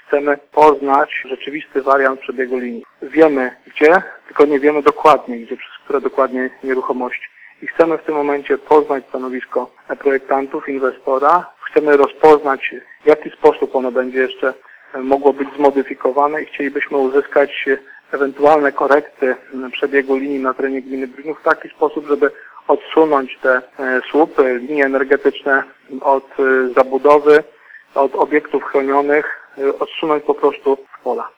chcemy poznać rzeczywisty wariant przebiegu linii. Wiemy gdzie, tylko nie wiemy dokładnie gdzie, przez które dokładnie nieruchomości. I chcemy w tym momencie poznać stanowisko projektantów, inwestora. Chcemy rozpoznać, w jaki sposób ono będzie jeszcze mogło być zmodyfikowane i chcielibyśmy uzyskać ewentualne korekty przebiegu linii na terenie gminy Brudnów w taki sposób, żeby odsunąć te słupy, linie energetyczne od zabudowy, od obiektów chronionych, odsunąć po prostu pola.